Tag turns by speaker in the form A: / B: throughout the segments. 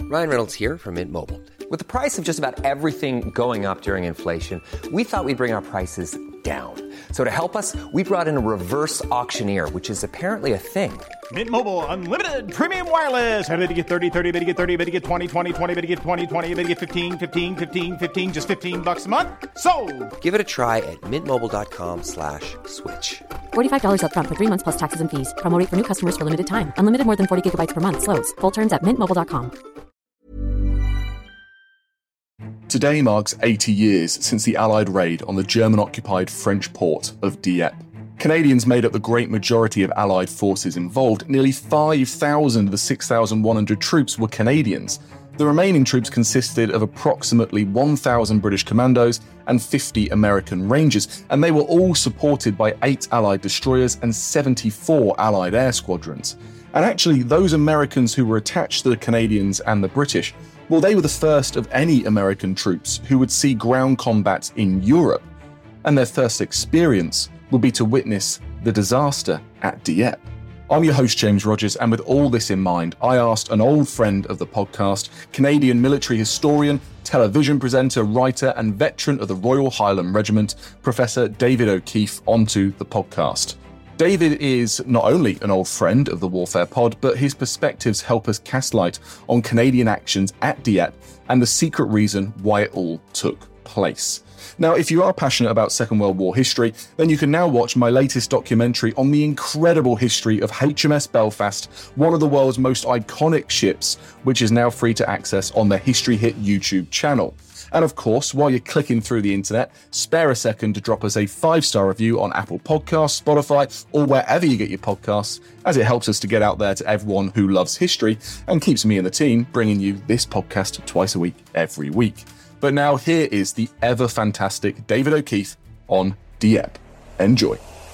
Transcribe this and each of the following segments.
A: Ryan Reynolds here from Mint Mobile. With the price of just about everything going up during inflation, we thought we'd bring our prices down. So to help us, we brought in a reverse auctioneer, which is apparently a thing.
B: Mint Mobile Unlimited Premium Wireless. How to get 30, 30, bit to get 30, bit to get 20, 20, 20, bit to get 20, 20, bit to get 15, 15, 15, 15, just $15 a month? Sold!
A: Give it a try at mintmobile.com/switch.
C: $45 up front for 3 months plus taxes and fees. Promo rate for new customers for limited time. Unlimited more than 40 gigabytes per month. Slows full terms at mintmobile.com.
D: Today marks 80 years since the Allied raid on the German-occupied French port of Dieppe. Canadians made up the great majority of Allied forces involved. Nearly 5,000 of the 6,100 troops were Canadians. The remaining troops consisted of approximately 1,000 British commandos and 50 American Rangers, and they were all supported by 8 Allied destroyers and 74 Allied air squadrons. And actually, those Americans who were attached to the Canadians and the British, well, they were the first of any American troops who would see ground combat in Europe. And their first experience would be to witness the disaster at Dieppe. I'm your host, James Rogers, and with all this in mind, I asked an old friend of the podcast, Canadian military historian, television presenter, writer, and veteran of the Royal Highland Regiment, Professor David O'Keefe, onto the podcast. David is not only an old friend of the Warfare Pod, but his perspectives help us cast light on Canadian actions at Dieppe and the secret reason why it all took place. Now, if you are passionate about Second World War history, then you can now watch my latest documentary on the incredible history of HMS Belfast, one of the world's most iconic ships, which is now free to access on the History Hit YouTube channel. And of course, while you're clicking through the internet, spare a second to drop us a 5-star review on Apple Podcasts, Spotify, or wherever you get your podcasts, as it helps us to get out there to everyone who loves history and keeps me and the team bringing you this podcast twice a week, every week. But now here is the ever fantastic David O'Keefe on Dieppe. Enjoy.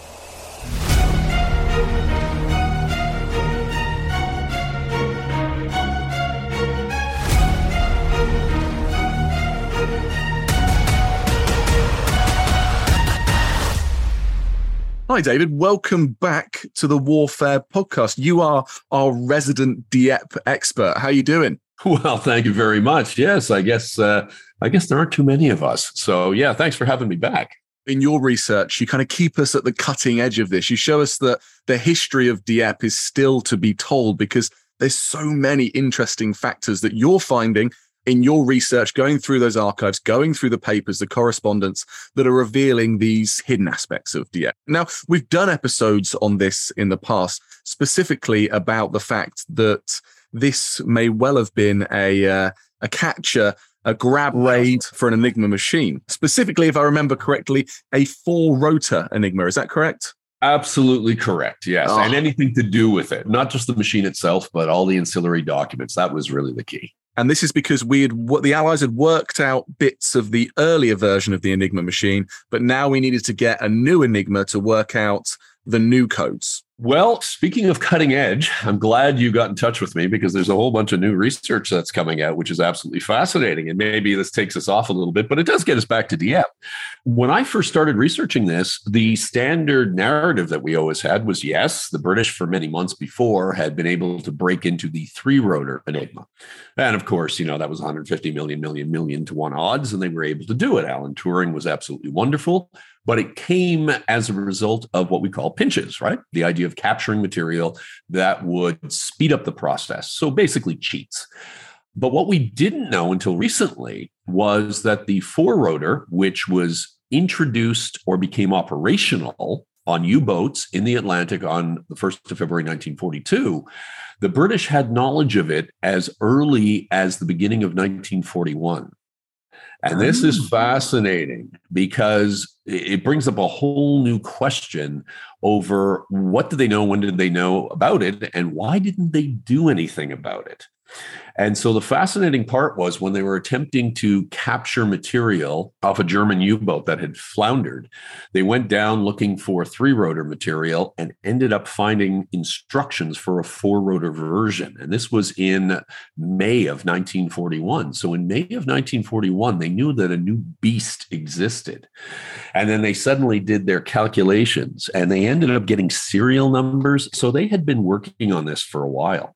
D: Hi, David. Welcome back to the Warfare Podcast. You are our resident Dieppe expert. How are you doing?
E: Well, thank you very much. Yes, I guess there aren't too many of us. So, yeah, thanks for having me back.
D: In your research, you kind of keep us at the cutting edge of this. You show us that the history of Dieppe is still to be told because there's so many interesting factors that you're finding in your research, going through those archives, going through the papers, the correspondence that are revealing these hidden aspects of Dieppe. Now, we've done episodes on this in the past, specifically about the fact that this may well have been a capture, a grab raid for an Enigma machine. Specifically, if I remember correctly, a 4-rotor Enigma. Is that correct?
E: Absolutely correct. Yes. And anything to do with it, not just the machine itself, but all the ancillary documents. That was really the key.
D: And this is because the Allies had worked out bits of the earlier version of the Enigma machine, but now we needed to get a new Enigma to work out the new codes.
E: Well, speaking of cutting edge, I'm glad you got in touch with me because there's a whole bunch of new research that's coming out, which is absolutely fascinating. And maybe this takes us off a little bit, but it does get us back to Dieppe. When I first started researching this, the standard narrative that we always had was, yes, the British for many months before had been able to break into the 3-rotor Enigma. And of course, that was 150 million to 1 odds, and they were able to do it. Alan Turing was absolutely wonderful. But it came as a result of what we call pinches, right? The idea of capturing material that would speed up the process. So basically cheats. But what we didn't know until recently was that the 4-rotor, which was introduced or became operational on U-boats in the Atlantic on the 1st of February, 1942, the British had knowledge of it as early as the beginning of 1941. And this is fascinating because it brings up a whole new question over what did they know, when did they know about it, and why didn't they do anything about it? And so the fascinating part was when they were attempting to capture material off a German U-boat that had floundered, they went down looking for 3-rotor material and ended up finding instructions for a 4-rotor version. And this was in May of 1941. So in May of 1941, they knew that a new beast existed. And then they suddenly did their calculations and they ended up getting serial numbers. So they had been working on this for a while.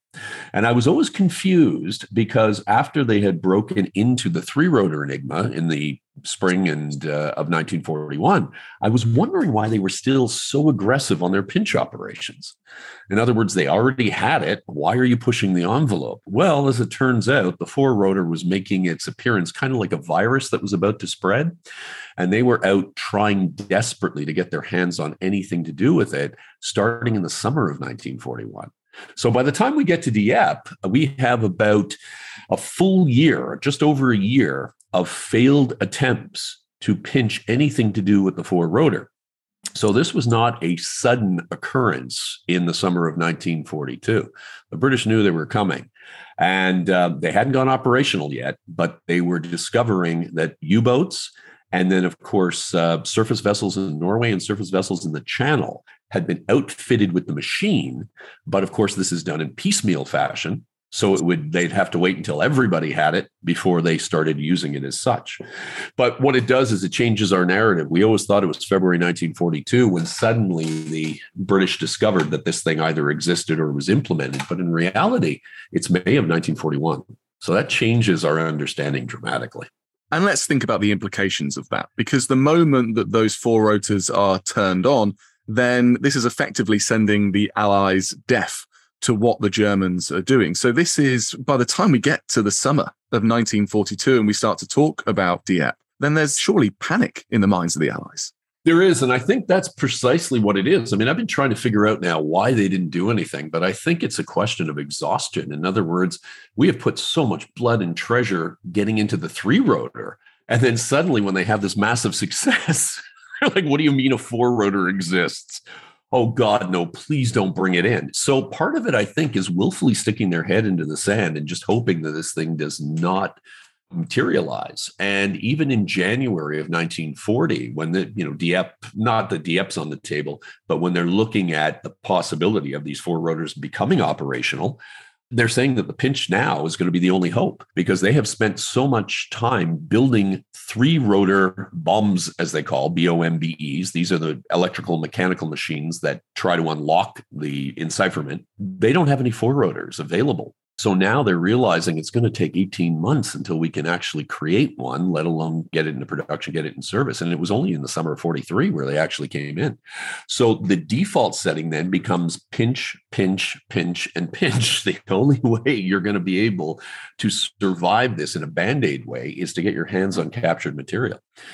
E: And I was always confused because after they had broken into the three-rotor Enigma in the spring of 1941, I was wondering why they were still so aggressive on their pinch operations. In other words, they already had it. Why are you pushing the envelope? Well, as it turns out, the four-rotor was making its appearance kind of like a virus that was about to spread. And they were out trying desperately to get their hands on anything to do with it, starting in the summer of 1941. So by the time we get to Dieppe, we have about a full year, just over a year, of failed attempts to pinch anything to do with the four-rotor. So this was not a sudden occurrence in the summer of 1942. The British knew they were coming, and they hadn't gone operational yet, but they were discovering that U-boats and then, of course, surface vessels in Norway and surface vessels in the Channel had been outfitted with the machine. But of course, this is done in piecemeal fashion. So they'd have to wait until everybody had it before they started using it as such. But what it does is it changes our narrative. We always thought it was February 1942 when suddenly the British discovered that this thing either existed or was implemented. But in reality, it's May of 1941. So that changes our understanding dramatically.
D: And let's think about the implications of that, because the moment that those four rotors are turned on, then this is effectively sending the Allies deaf to what the Germans are doing. So this is, by the time we get to the summer of 1942 and we start to talk about Dieppe, then there's surely panic in the minds of the Allies.
E: There is, and I think that's precisely what it is. I mean, I've been trying to figure out now why they didn't do anything, but I think it's a question of exhaustion. In other words, we have put so much blood and treasure getting into the three-rotor, and then suddenly when they have this massive success, they're like, what do you mean a four-rotor exists? Oh, God, no, please don't bring it in. So part of it, I think, is willfully sticking their head into the sand and just hoping that this thing does not materialize. And even in January of 1940, when Dieppe, not that Dieppe's on the table, but when they're looking at the possibility of these four rotors becoming operational, they're saying that the pinch now is going to be the only hope because they have spent so much time building three-rotor bombs, as they call BOMBEs. These are the electrical and mechanical machines that try to unlock the encipherment. They don't have any four rotors available. So now they're realizing it's going to take 18 months until we can actually create one, let alone get it into production, get it in service. And it was only in the summer of 43 where they actually came in. So the default setting then becomes pinch, pinch, pinch, and pinch. The only way you're going to be able to survive this in a Band-Aid way is to get your hands on captured material.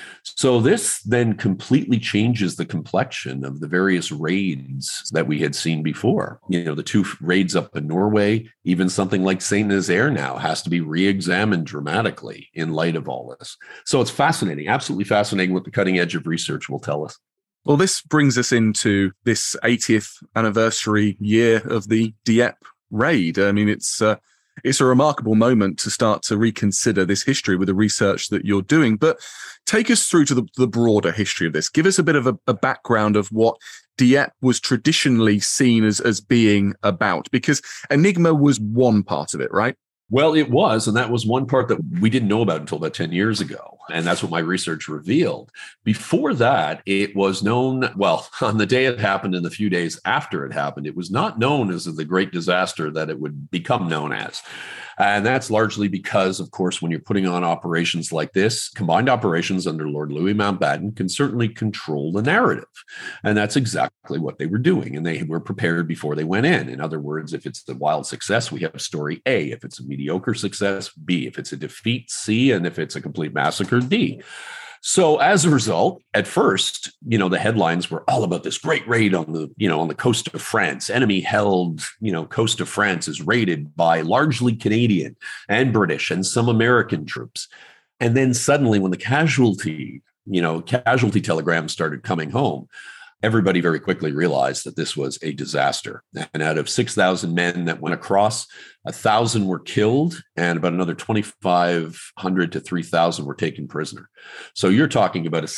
E: So this then completely changes the complexion of the various raids that we had seen before. The two raids up in Norway, even something like Saint Nazaire now has to be re-examined dramatically in light of all this. So it's fascinating, absolutely fascinating what the cutting edge of research will tell us.
D: Well, this brings us into this 80th anniversary year of the Dieppe raid. I mean, it's a remarkable moment to start to reconsider this history with the research that you're doing. But take us through to the broader history of this. Give us a bit of a background of what Dieppe was traditionally seen as being about, because Enigma was one part of it, right?
E: Well, it was, and that was one part that we didn't know about until about 10 years ago. And that's what my research revealed. Before that, it was known, well, on the day it happened and the few days after it happened, it was not known as the great disaster that it would become known as. And that's largely because, of course, when you're putting on operations like this, combined operations under Lord Louis Mountbatten can certainly control the narrative. And that's exactly what they were doing. And they were prepared before they went in. In other words, if it's a wild success, we have story A. If it's a mediocre success, B. If it's a defeat, C. And if it's a complete massacre, D. So as a result, at first, the headlines were all about this great raid on the coast of France. Enemy held, coast of France is raided by largely Canadian and British and some American troops. And then suddenly when the casualty telegrams started coming home, everybody very quickly realized that this was a disaster. And out of 6,000 men that went across, 1,000 were killed and about another 2,500 to 3,000 were taken prisoner. So you're talking about a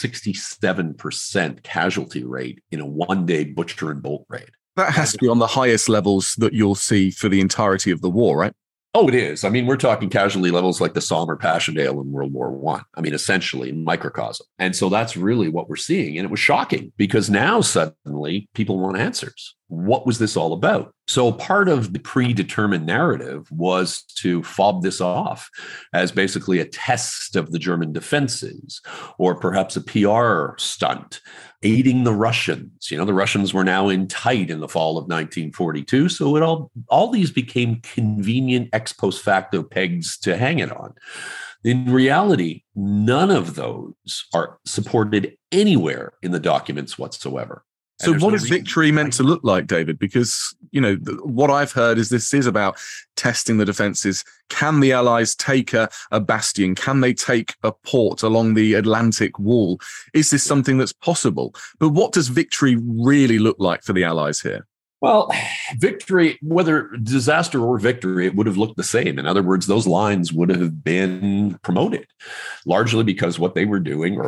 E: 67% casualty rate in a one-day butcher and bolt raid.
D: That has to be on the highest levels that you'll see for the entirety of the war, right?
E: Oh, it is. I mean, we're talking casualty levels like the Somme or Passchendaele in World War I. I mean, essentially microcosm. And so that's really what we're seeing. And it was shocking because now suddenly people want answers. what was this all about? So part of the predetermined narrative was to fob this off as basically a test of the German defenses, or perhaps a PR stunt, aiding the Russians. The Russians were now in tight in the fall of 1942. So all these became convenient ex post facto pegs to hang it on. In reality, none of those are supported anywhere in the documents whatsoever.
D: So what is victory meant to look like, David? Because, what I've heard is this is about testing the defenses. Can the Allies take a bastion? Can they take a port along the Atlantic wall? Is this something that's possible? But what does victory really look like for the Allies here?
E: Well, victory, whether disaster or victory, it would have looked the same. In other words, those lines would have been promoted, largely because what they were doing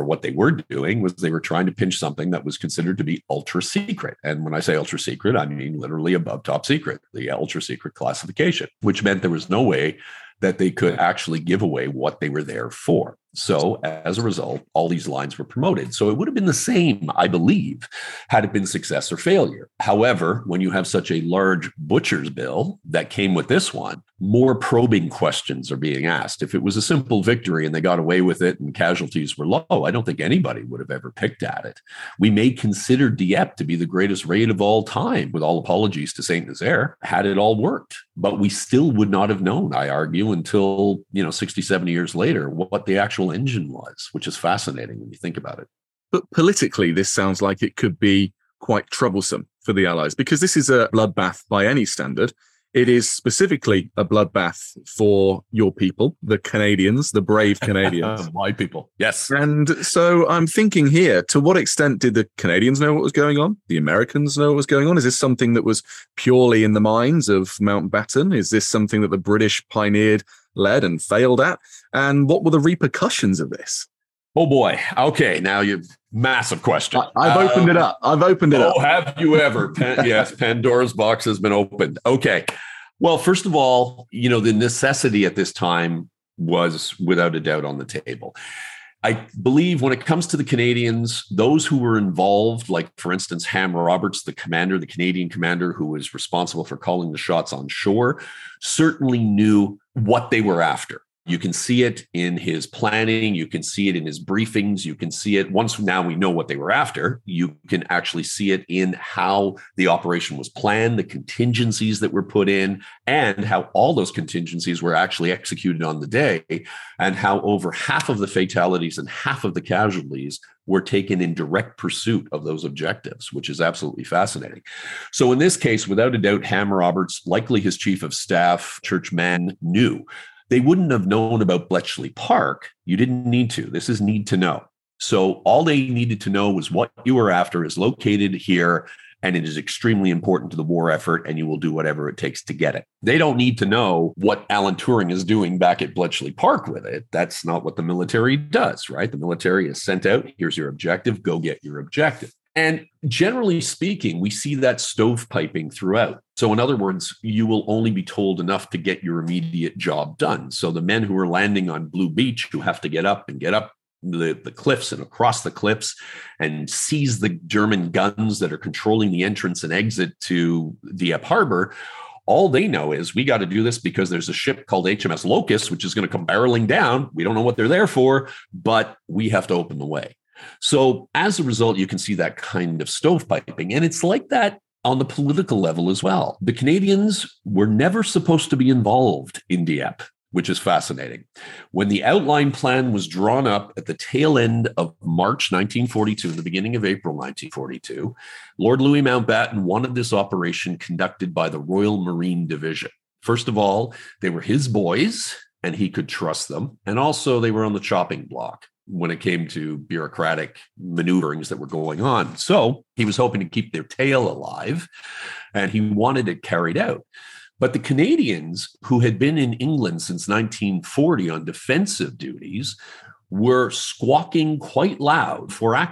E: was they were trying to pinch something that was considered to be ultra secret. And when I say ultra secret, I mean literally above top secret, the ultra secret classification, which meant there was no way that they could actually give away what they were there for. So as a result, all these lines were promoted. So it would have been the same, I believe, had it been success or failure. However, when you have such a large butcher's bill that came with this one, more probing questions are being asked. If it was a simple victory and they got away with it and casualties were low, I don't think anybody would have ever picked at it. We may consider Dieppe to be the greatest raid of all time, with all apologies to Saint-Nazaire, had it all worked. But we still would not have known, I argue, until 60, 70 years later, what the actual engine was, which is fascinating when you think about it.
D: But politically, this sounds like it could be quite troublesome for the Allies, because this is a bloodbath by any standard. It is specifically a bloodbath for your people, the Canadians, the brave Canadians.
E: My people, yes.
D: And so I'm thinking here, to what extent did the Canadians know what was going on? The Americans know what was going on? Is this something that was purely in the minds of Mountbatten? Is this something that the British pioneered, led and failed at? And what were the repercussions of this?
E: Oh boy. Okay. Now you've massive question.
D: I've opened it up. Oh,
E: have you ever? Yes. Pandora's box has been opened. Okay. Well, first of all, the necessity at this time was without a doubt on the table. I believe when it comes to the Canadians, those who were involved, like, for instance, Ham Roberts, the Canadian commander who was responsible for calling the shots on shore, certainly knew what they were after. You can see it in his planning. You can see it in his briefings. You can see it once now we know what they were after. You can actually see it in how the operation was planned, the contingencies that were put in, and how all those contingencies were actually executed on the day, and how over half of the fatalities and half of the casualties were taken in direct pursuit of those objectives, which is absolutely fascinating. So in this case, without a doubt, Ham Roberts, likely his chief of staff, Churchman, knew. They wouldn't have known about Bletchley Park. You didn't need to. This is need to know. So all they needed to know was what you were after is located here, and it is extremely important to the war effort, and you will do whatever it takes to get it. They don't need to know what Alan Turing is doing back at Bletchley Park with it. That's not what the military does, right? The military is sent out. Here's your objective. Go get your objective. And generally speaking, we see that stovepiping throughout. So in other words, you will only be told enough to get your immediate job done. So the men who are landing on Blue Beach, who have to get up the cliffs and across the cliffs and seize the German guns that are controlling the entrance and exit to Dieppe Harbor, all they know is we got to do this because there's a ship called HMS Locust, which is going to come barreling down. We don't know what they're there for, but we have to open the way. So as a result, you can see that kind of stovepiping. And it's like that on the political level as well. The Canadians were never supposed to be involved in Dieppe, which is fascinating. When the outline plan was drawn up at the tail end of March 1942, the beginning of April 1942, Lord Louis Mountbatten wanted this operation conducted by the Royal Marine Division. First of all, they were his boys and he could trust them. And also they were on the chopping block when it came to bureaucratic maneuverings that were going on. So he was hoping to keep their tail alive and he wanted it carried out. But the Canadians, who had been in England since 1940 on defensive duties, were squawking quite loud for action.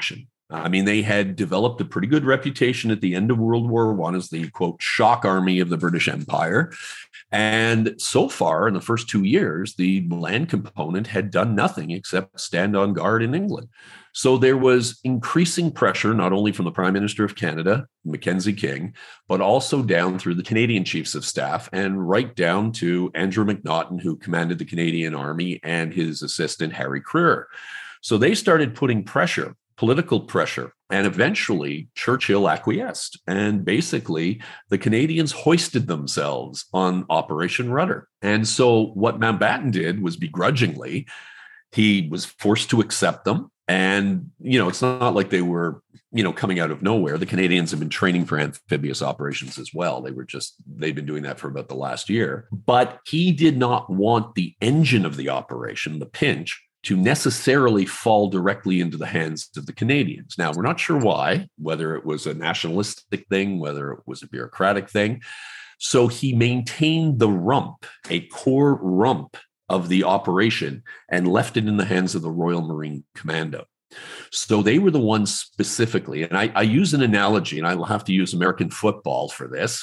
E: I mean, they had developed a pretty good reputation at the end of World War I as the, quote, shock army of the British Empire. And so far, in the first 2 years, the land component had done nothing except stand on guard in England. So there was increasing pressure, not only from the Prime Minister of Canada, Mackenzie King, but also down through the Canadian Chiefs of Staff and right down to Andrew McNaughton, who commanded the Canadian Army, and his assistant, Harry Crerar. So they started putting pressure, political pressure, and eventually Churchill acquiesced. And basically, the Canadians hoisted themselves on Operation Rudder. And so what Mountbatten did was begrudgingly, he was forced to accept them. And, it's not like they were, coming out of nowhere. The Canadians have been training for amphibious operations as well. They've been doing that for about the last year. But he did not want the engine of the operation, the Pinch, to necessarily fall directly into the hands of the Canadians. Now, we're not sure why, whether it was a nationalistic thing, whether it was a bureaucratic thing. So he maintained the rump, a core rump of the operation, and left it in the hands of the Royal Marine Commando. So they were the ones specifically, and I use an analogy, and I will have to use American football for this.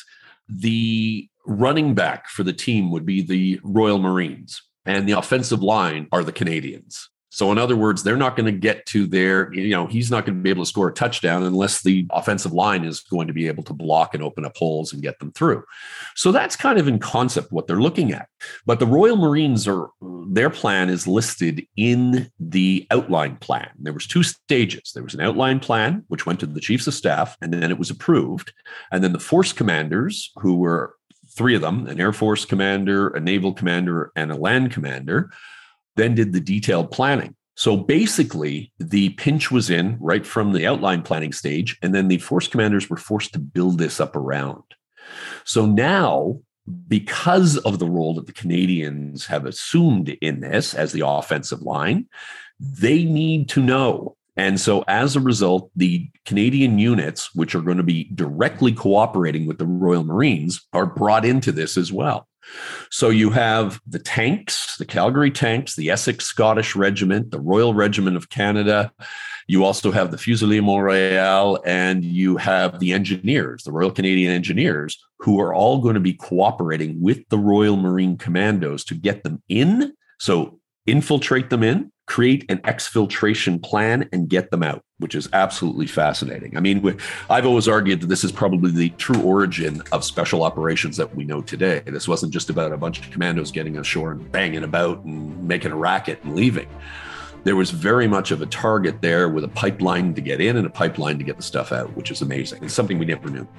E: The running back for the team would be the Royal Marines, and the offensive line are the Canadians. So in other words, they're not going to get to their, he's not going to be able to score a touchdown unless the offensive line is going to be able to block and open up holes and get them through. So that's kind of in concept what they're looking at. But the Royal Marines, their plan is listed in the outline plan. There was 2 stages. There was an outline plan, which went to the Chiefs of Staff, and then it was approved. And then the force commanders, who were 3 of them, an Air Force commander, a naval commander, and a land commander, then did the detailed planning. So basically, the Pinch was in right from the outline planning stage, and then the force commanders were forced to build this up around. So now, because of the role that the Canadians have assumed in this as the offensive line, they need to know. And so as a result, the Canadian units, which are going to be directly cooperating with the Royal Marines, are brought into this as well. So you have the tanks, the Calgary tanks, the Essex Scottish Regiment, the Royal Regiment of Canada. You also have the Fusiliers Montréal, and you have the engineers, the Royal Canadian Engineers, who are all going to be cooperating with the Royal Marine Commandos to get them in. So infiltrate them in, create an exfiltration plan, and get them out, which is absolutely fascinating. I mean, I've always argued that this is probably the true origin of special operations that we know today. This wasn't just about a bunch of commandos getting ashore and banging about and making a racket and leaving. There was very much of a target there with a pipeline to get in and a pipeline to get the stuff out, which is amazing. It's something we never knew.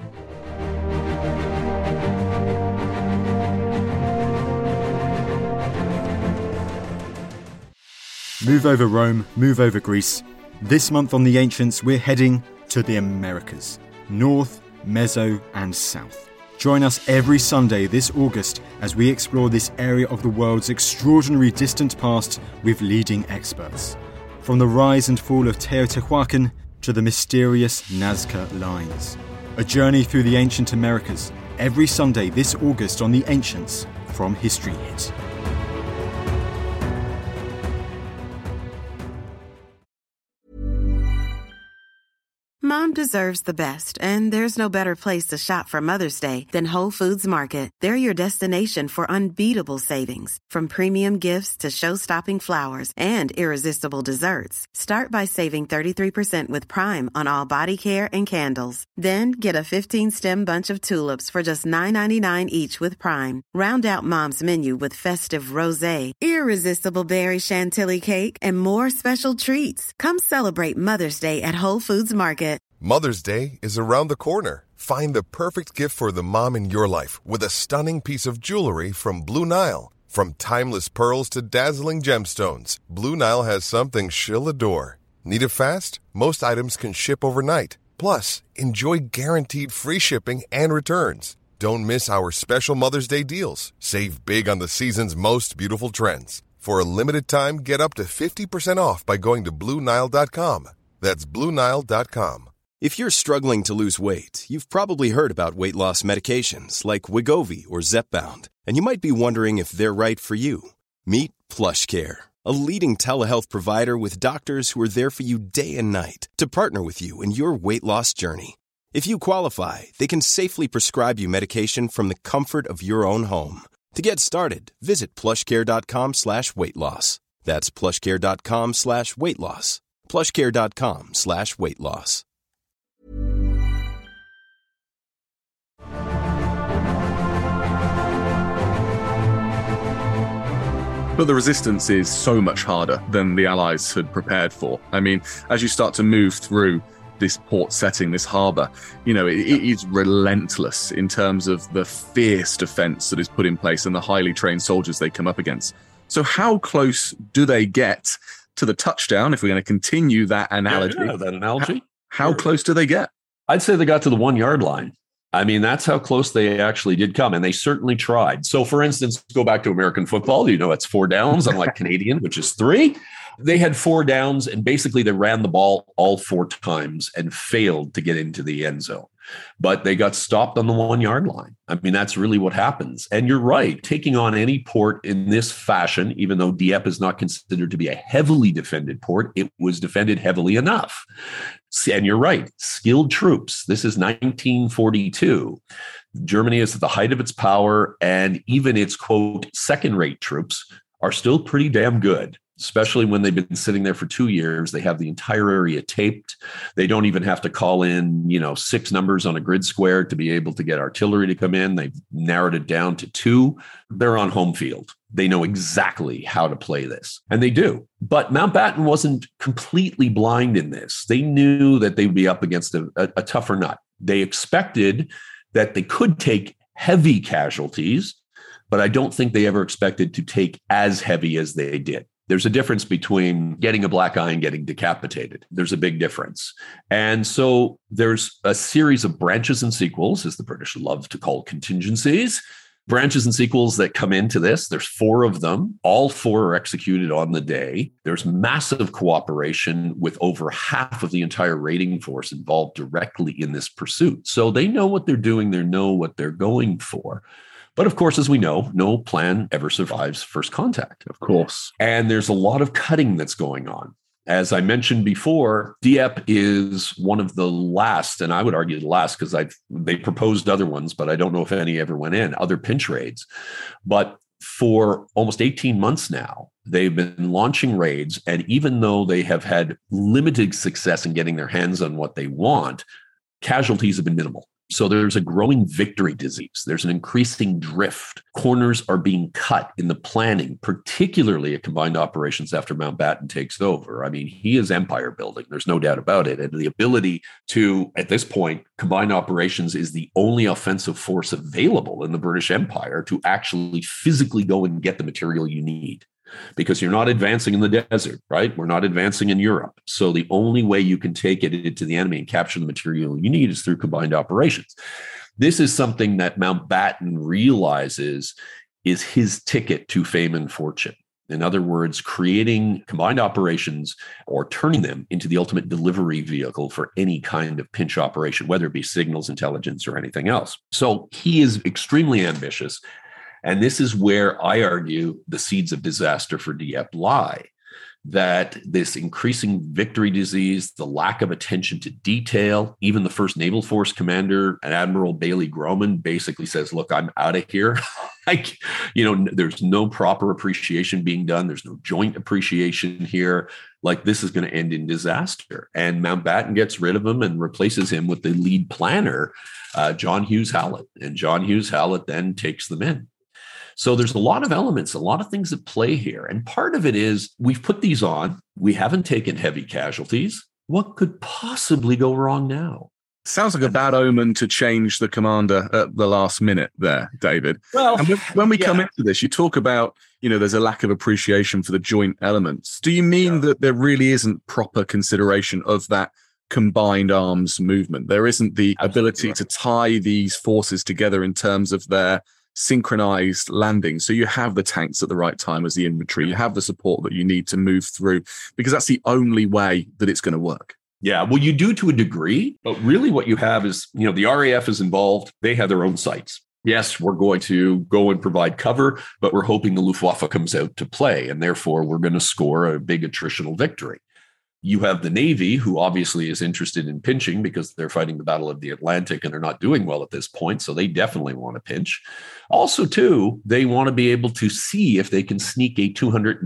F: Move over Rome, move over Greece. This month on The Ancients, we're heading to the Americas, North, Meso, and South. Join us every Sunday this August as we explore this area of the world's extraordinary distant past with leading experts. From the rise and fall of Teotihuacan to the mysterious Nazca Lines. A journey through the ancient Americas, every Sunday this August on The Ancients from History Hit.
G: Mom deserves the best, and there's no better place to shop for Mother's Day than Whole Foods Market. They're your destination for unbeatable savings, from premium gifts to show-stopping flowers and irresistible desserts. Start by saving 33% with Prime on all body care and candles. Then get a 15-stem bunch of tulips for just $9.99 each with Prime. Round out Mom's menu with festive rosé, irresistible berry chantilly cake, and more special treats. Come celebrate Mother's Day at Whole Foods Market.
H: Mother's Day is around the corner. Find the perfect gift for the mom in your life with a stunning piece of jewelry from Blue Nile. From timeless pearls to dazzling gemstones, Blue Nile has something she'll adore. Need it fast? Most items can ship overnight. Plus, enjoy guaranteed free shipping and returns. Don't miss our special Mother's Day deals. Save big on the season's most beautiful trends. For a limited time, get up to 50% off by going to BlueNile.com. That's BlueNile.com.
I: If you're struggling to lose weight, you've probably heard about weight loss medications like Wegovy or Zepbound, and you might be wondering if they're right for you. Meet PlushCare, a leading telehealth provider with doctors who are there for you day and night to partner with you in your weight loss journey. If you qualify, they can safely prescribe you medication from the comfort of your own home. To get started, visit plushcare.com/weight-loss. That's plushcare.com/weight-loss. plushcare.com/weight-loss.
D: But the resistance is so much harder than the Allies had prepared for. I mean, as you start to move through this port setting, this harbour, it is relentless in terms of the fierce defence that is put in place and the highly trained soldiers they come up against. So how close do they get to the touchdown, if we're going to continue that analogy? How close do they get?
E: I'd say they got to the 1 yard line. I mean, that's how close they actually did come, and they certainly tried. So, for instance, go back to American football. It's 4 downs, unlike Canadian, which is 3. They had 4 downs, and basically they ran the ball all 4 times and failed to get into the end zone. But they got stopped on the 1 yard line. I mean, that's really what happens. And you're right, taking on any port in this fashion, even though Dieppe is not considered to be a heavily defended port, it was defended heavily enough. And you're right, skilled troops. This is 1942. Germany is at the height of its power, and even its, quote, second-rate troops are still pretty damn good, especially when they've been sitting there for 2 years. They have the entire area taped. They don't even have to call in, 6 numbers on a grid square to be able to get artillery to come in. They've narrowed it down to 2. They're on home field. They know exactly how to play this, and they do. But Mountbatten wasn't completely blind in this. They knew that they'd be up against a tougher nut. They expected that they could take heavy casualties, but I don't think they ever expected to take as heavy as they did. There's a difference between getting a black eye and getting decapitated. There's a big difference. And so there's a series of branches and sequels, as the British love to call contingencies. Branches and sequels that come into this. There's 4 of them. All 4 are executed on the day. There's massive cooperation with over half of the entire raiding force involved directly in this pursuit. So they know what they're doing. They know what they're going for. But of course, as we know, no plan ever survives first contact, of course. And there's a lot of cutting that's going on. As I mentioned before, Dieppe is one of the last, and I would argue the last, because they proposed other ones, but I don't know if any ever went in, other pinch raids. But for almost 18 months now, they've been launching raids. And even though they have had limited success in getting their hands on what they want, casualties have been minimal. So there's a growing victory disease. There's an increasing drift. Corners are being cut in the planning, particularly at combined operations after Mountbatten takes over. I mean, he is empire building. There's no doubt about it. And the ability to, at this point, combined operations is the only offensive force available in the British Empire to actually physically go and get the material you need. Because you're not advancing in the desert, right? We're not advancing in Europe. So the only way you can take it into the enemy and capture the material you need is through combined operations. This is something that Mountbatten realizes is his ticket to fame and fortune. In other words, creating combined operations or turning them into the ultimate delivery vehicle for any kind of pinch operation, whether it be signals, intelligence, or anything else. So he is extremely ambitious. And this is where I argue the seeds of disaster for Dieppe lie, that this increasing victory disease, the lack of attention to detail, even the first Naval Force commander, Admiral Bailey Groman, basically says, look, I'm out of here. There's no proper appreciation being done. There's no joint appreciation here. Like, this is going to end in disaster. And Mountbatten gets rid of him and replaces him with the lead planner, John Hughes Hallett. And John Hughes Hallett then takes them in. So there's a lot of elements, a lot of things at play here. And part of it is we've put these on. We haven't taken heavy casualties. What could possibly go wrong now?
D: Sounds like a bad omen to change the commander at the last minute there, David. Well, and when we come into this, you talk about, there's a lack of appreciation for the joint elements. Do you mean that there really isn't proper consideration of that combined arms movement? There isn't the ability to tie these forces together in terms of their synchronized landing. So you have the tanks at the right time as the infantry. You have the support that you need to move through, because that's the only way that it's going to work.
E: Yeah, well, you do to a degree, but really what you have is, the RAF is involved. They have their own sites. Yes, we're going to go and provide cover, but we're hoping the Luftwaffe comes out to play, and therefore we're going to score a big attritional victory. You have the Navy, who obviously is interested in pinching because they're fighting the Battle of the Atlantic and they're not doing well at this point. So they definitely want to pinch. Also, too, they want to be able to see if they can sneak a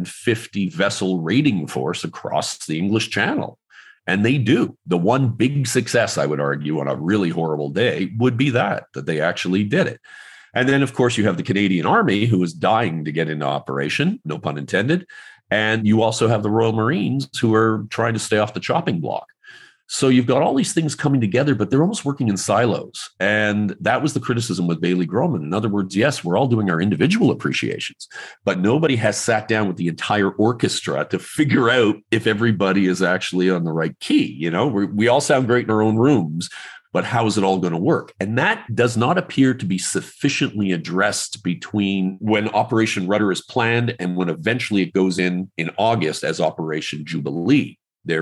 E: 250 vessel raiding force across the English Channel. And they do. The one big success, I would argue, on a really horrible day would be that they actually did it. And then, of course, you have the Canadian Army, who is dying to get into operation, no pun intended. And you also have the Royal Marines, who are trying to stay off the chopping block. So you've got all these things coming together, but they're almost working in silos. And that was the criticism with Bailey Groman. In other words, yes, we're all doing our individual appreciations, but nobody has sat down with the entire orchestra to figure out if everybody is actually on the right key. You know, we all sound great in our own rooms, but how is it all going to work? And that does not appear to be sufficiently addressed between when Operation Rudder is planned and when eventually it goes in August as Operation Jubilee.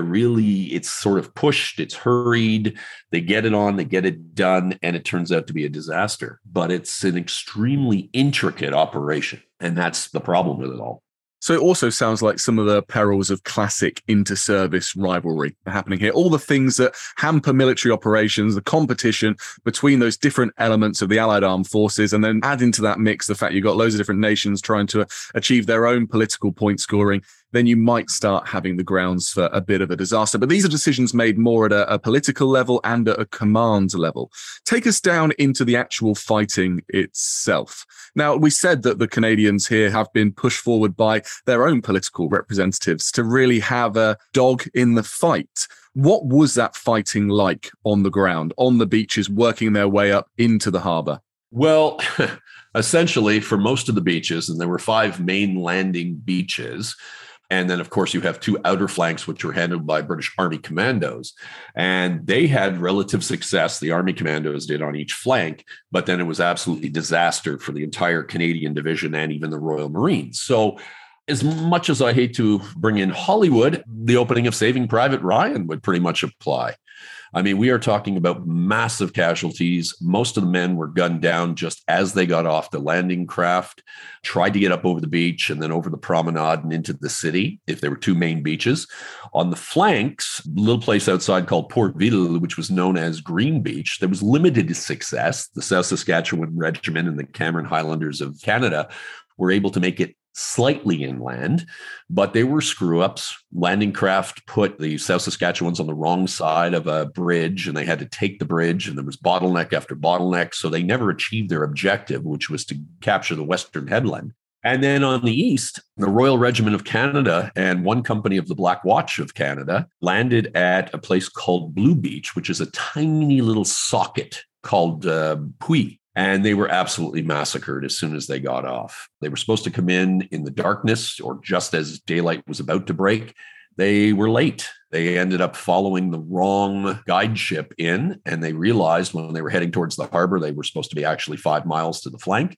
E: It's sort of pushed, it's hurried, they get it on, they get it done, and it turns out to be a disaster. But it's an extremely intricate operation, and that's the problem with it all.
D: So it also sounds like some of the perils of classic inter-service rivalry are happening here. All the things that hamper military operations, the competition between those different elements of the Allied armed forces, and then add into that mix the fact you've got loads of different nations trying to achieve their own political point scoring, then you might start having the grounds for a bit of a disaster. But these are decisions made more at a political level and at a command level. Take us down into the actual fighting itself. Now, we said that the Canadians here have been pushed forward by their own political representatives to really have a dog in the fight. What was that fighting like on the ground, on the beaches, working their way up into the harbour?
E: Well, essentially, for most of the beaches, and there were 5 main landing beaches, and then, of course, you have 2 outer flanks, which were handled by British Army commandos. And they had relative success, the Army commandos did, on each flank. But then it was absolutely disaster for the entire Canadian division and even the Royal Marines. So as much as I hate to bring in Hollywood, the opening of Saving Private Ryan would pretty much apply. I mean, we are talking about massive casualties. Most of the men were gunned down just as they got off the landing craft, tried to get up over the beach and then over the promenade and into the city, if there were 2 main beaches. On the flanks, a little place outside called Port Ville, which was known as Green Beach, there was limited success. The South Saskatchewan Regiment and the Cameron Highlanders of Canada were able to make it slightly inland, but there were screw-ups. Landing craft put the South Saskatchewans on the wrong side of a bridge, and they had to take the bridge, and there was bottleneck after bottleneck, so they never achieved their objective, which was to capture the Western Headland. And then on the east, the Royal Regiment of Canada and one company of the Black Watch of Canada landed at a place called Blue Beach, which is a tiny little socket called Puy. And they were absolutely massacred as soon as they got off. They were supposed to come in the darkness or just as daylight was about to break. They were late. They ended up following the wrong guide ship in, and they realized when they were heading towards the harbor, they were supposed to be actually 5 miles to the flank.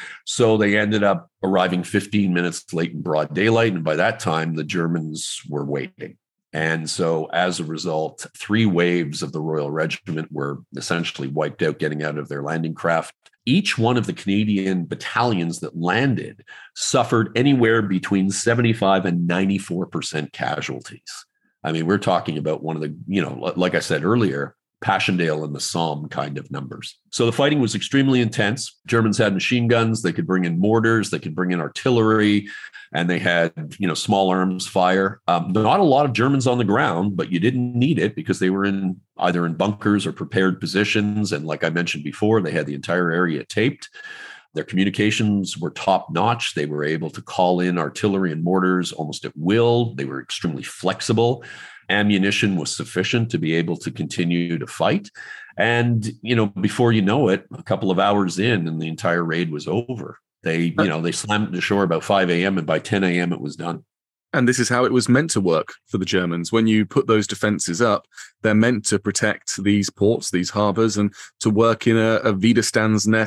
E: So they ended up arriving 15 minutes late in broad daylight. And by that time, the Germans were waiting. And so as a result, 3 waves of the Royal Regiment were essentially wiped out getting out of their landing craft. Each one of the Canadian battalions that landed suffered anywhere between 75 and 94% casualties. I mean, we're talking about one of the, like I said earlier, Passchendaele and the Somme kind of numbers. So the fighting was extremely intense. Germans had machine guns. They could bring in mortars. They could bring in artillery. And they had, small arms fire. Not a lot of Germans on the ground, but you didn't need it because they were either in bunkers or prepared positions. And like I mentioned before, they had the entire area taped. Their communications were top notch. They were able to call in artillery and mortars almost at will. They were extremely flexible. Ammunition was sufficient to be able to continue to fight. And, before you know it, a couple of hours in and the entire raid was over. They slammed ashore about 5 a.m. and by 10 a.m. it was done.
D: And this is how it was meant to work for the Germans. When you put those defenses up, they're meant to protect these ports, these harbors, and to work in a Widerstandsnest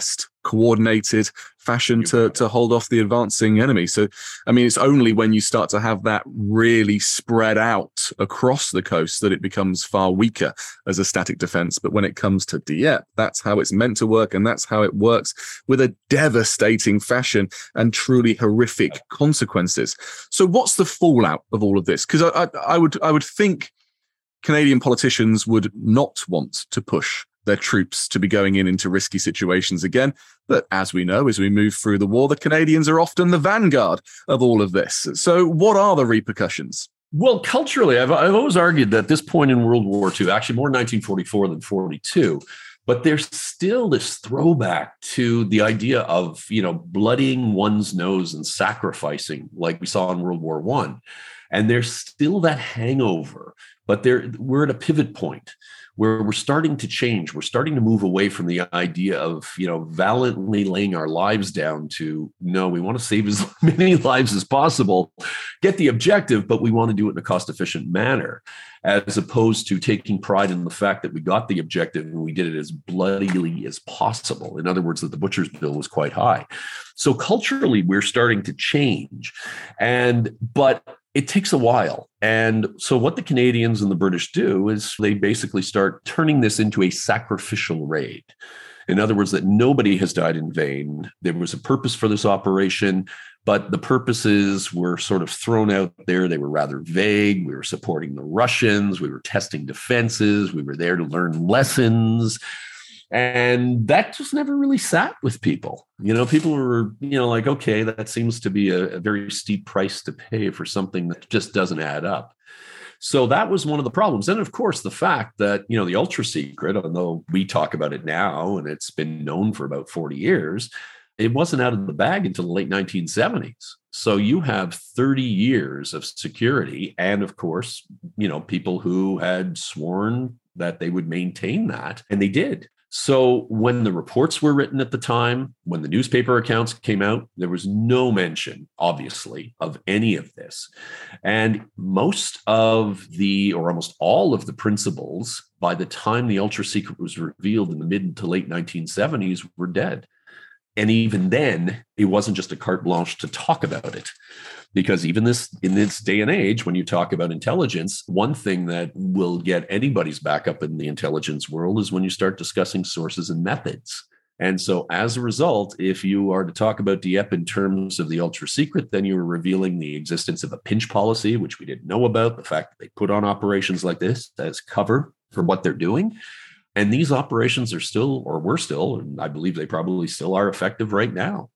D: coordinated fashion to hold off the advancing enemy. So, I mean, it's only when you start to have that really spread out across the coast that it becomes far weaker as a static defense. But when it comes to Dieppe, that's how it's meant to work, and that's how it works with a devastating fashion and truly horrific consequences. So what's the fallout of all of this? Because I would think Canadian politicians would not want to push their troops to be going into risky situations again. But as we know, as we move through the war, the Canadians are often the vanguard of all of this. So what are the repercussions?
E: Well, culturally, I've always argued that this point in World War II, actually more 1944 than 42, but there's still this throwback to the idea of, bloodying one's nose and sacrificing like we saw in World War I. And there's still that hangover, but we're at a pivot point where we're starting to change. We're starting to move away from the idea of, valiantly laying our lives down to, no, we want to save as many lives as possible, get the objective, but we want to do it in a cost-efficient manner, as opposed to taking pride in the fact that we got the objective and we did it as bloodily as possible. In other words, that the butcher's bill was quite high. So culturally, we're starting to change. But it takes a while. And so what the Canadians and the British do is they basically start turning this into a sacrificial raid. In other words, that nobody has died in vain. There was a purpose for this operation, but the purposes were sort of thrown out there. They were rather vague. We were supporting the Russians. We were testing defenses. We were there to learn lessons. And that just never really sat with people. People were, like, okay, that seems to be a very steep price to pay for something that just doesn't add up. So that was one of the problems. And of course, the fact that, the ultra secret, although we talk about it now and it's been known for about 40 years, it wasn't out of the bag until the late 1970s. So you have 30 years of security. And of course, people who had sworn that they would maintain that, and they did. So when the reports were written at the time, when the newspaper accounts came out, there was no mention, obviously, of any of this. And most of or almost all of the principals, by the time the ultra secret was revealed in the mid to late 1970s, were dead. And even then, it wasn't just a carte blanche to talk about it. Because even in this day and age, when you talk about intelligence, one thing that will get anybody's back up in the intelligence world is when you start discussing sources and methods. And so as a result, if you are to talk about Dieppe in terms of the ultra secret, then you're revealing the existence of a pinch policy, which we didn't know about, the fact that they put on operations like this as cover for what they're doing. And these operations are still, or were still, and I believe they probably still are effective right now.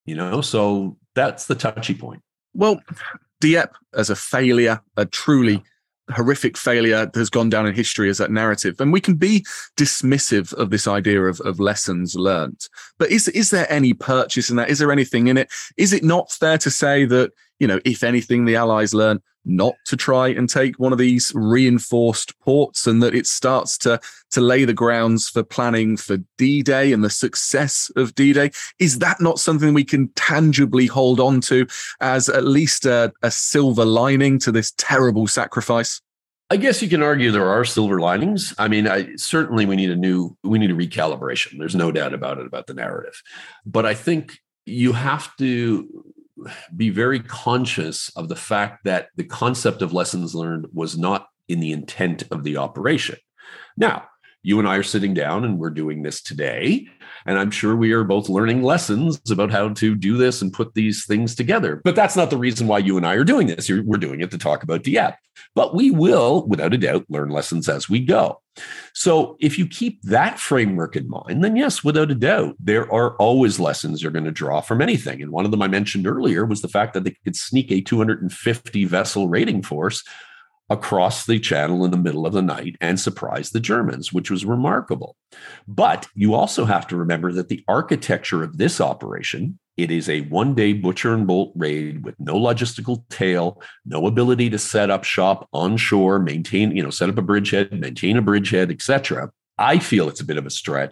E: So that's the touchy point.
D: Well, Dieppe as a failure, a truly horrific failure, has gone down in history as that narrative. And we can be dismissive of this idea of lessons learned. But is there any purchase in that? Is there anything in it? Is it not fair to say that, if anything, the Allies learned not to try and take one of these reinforced ports, and that it starts to lay the grounds for planning for D-Day and the success of D-Day? Is that not something we can tangibly hold on to as at least a silver lining to this terrible sacrifice?
E: I guess you can argue there are silver linings. I mean, certainly we need a recalibration. There's no doubt about it, about the narrative. But I think you have to be very conscious of the fact that the concept of lessons learned was not in the intent of the operation. Now, you and I are sitting down and we're doing this today, and I'm sure we are both learning lessons about how to do this and put these things together. But that's not the reason why you and I are doing this. We're doing it to talk about Dieppe. But we will, without a doubt, learn lessons as we go. So if you keep that framework in mind, then yes, without a doubt, there are always lessons you're going to draw from anything. And one of them I mentioned earlier was the fact that they could sneak a 250 vessel raiding force across the channel in the middle of the night and surprise the Germans, which was remarkable. But you also have to remember that the architecture of this operation, it is a one-day butcher and bolt raid with no logistical tail, no ability to set up shop on shore, maintain, set up a bridgehead, maintain a bridgehead, etc. I feel it's a bit of a stretch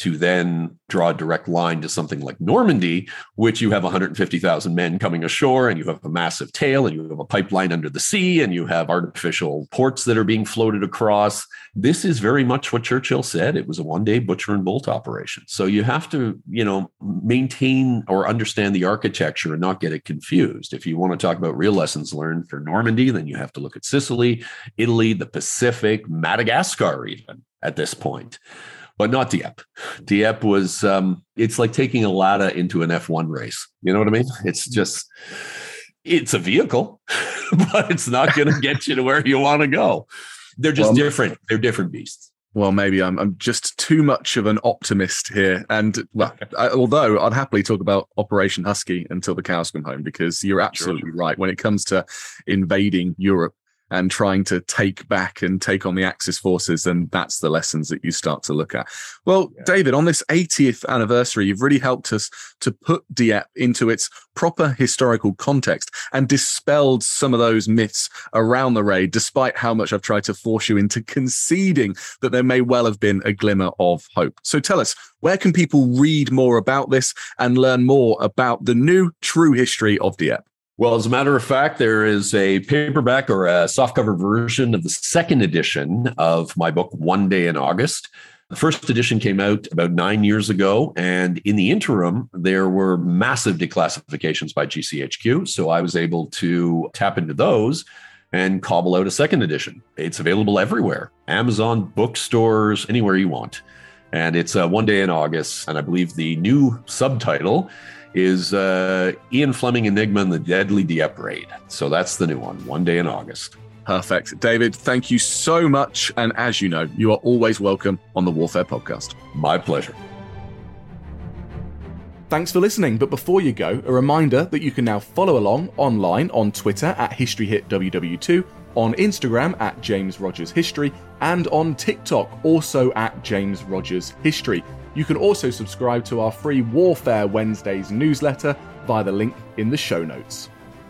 E: to then draw a direct line to something like Normandy, which you have 150,000 men coming ashore, and you have a massive tail, and you have a pipeline under the sea, and you have artificial ports that are being floated across. This is very much what Churchill said. It was a one-day butcher and bolt operation. So you have to, maintain or understand the architecture and not get it confused. If you want to talk about real lessons learned for Normandy, then you have to look at Sicily, Italy, the Pacific, Madagascar even at this point. But not Dieppe. Dieppe was, it's like taking a Lada into an F1 race. You know what I mean? It's a vehicle, but it's not going to get you to where you want to go. They're just different. They're different beasts.
D: Well, maybe I'm just too much of an optimist here. And although I'd happily talk about Operation Husky until the cows come home, because you're absolutely right. When it comes to invading Europe and trying to take back and take on the Axis forces, then that's the lessons that you start to look at. Well, David, on this 80th anniversary, you've really helped us to put Dieppe into its proper historical context and dispelled some of those myths around the raid, despite how much I've tried to force you into conceding that there may well have been a glimmer of hope. So tell us, where can people read more about this and learn more about the new true history of Dieppe?
E: Well, as a matter of fact, there is a paperback or a softcover version of the second edition of my book, One Day in August. The first edition came out about 9 years ago, and in the interim, there were massive declassifications by GCHQ, so I was able to tap into those and cobble out a second edition. It's available everywhere, Amazon, bookstores, anywhere you want. And it's One Day in August, and I believe the new subtitle is Ian Fleming Enigma and the Deadly Dieppe Raid. So that's the new one, One Day in August.
D: Perfect. David, thank you so much. And as you know, you are always welcome on the Warfare Podcast.
E: My pleasure.
D: Thanks for listening. But before you go, a reminder that you can now follow along online on Twitter at HistoryHitWW2, on Instagram at James Rogers History, and on TikTok also at James Rogers History. You can also subscribe to our free Warfare Wednesdays newsletter via the link in the show notes.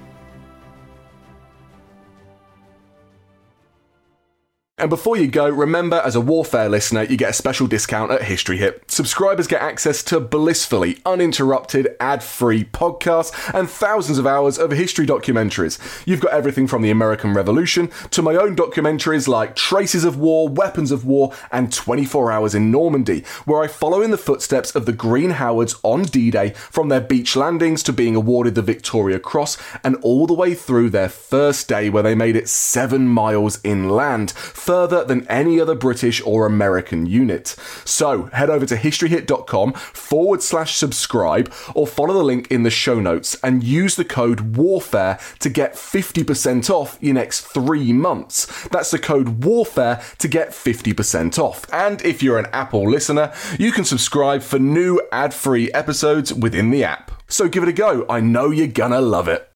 D: And before you go, remember, as a Warfare listener, you get a special discount at History Hit. Subscribers get access to blissfully uninterrupted, ad-free podcasts and thousands of hours of history documentaries. You've got everything from the American Revolution to my own documentaries like Traces of War, Weapons of War, and 24 Hours in Normandy, where I follow in the footsteps of the Green Howards on D-Day, from their beach landings to being awarded the Victoria Cross, and all the way through their first day where they made it 7 miles inland, further than any other British or American unit. So head over to historyhit.com/subscribe or follow the link in the show notes and use the code WARFARE to get 50% off your next 3 months. That's the code WARFARE to get 50% off. And if you're an Apple listener, you can subscribe for new ad-free episodes within the app. So give it a go. I know you're gonna love it.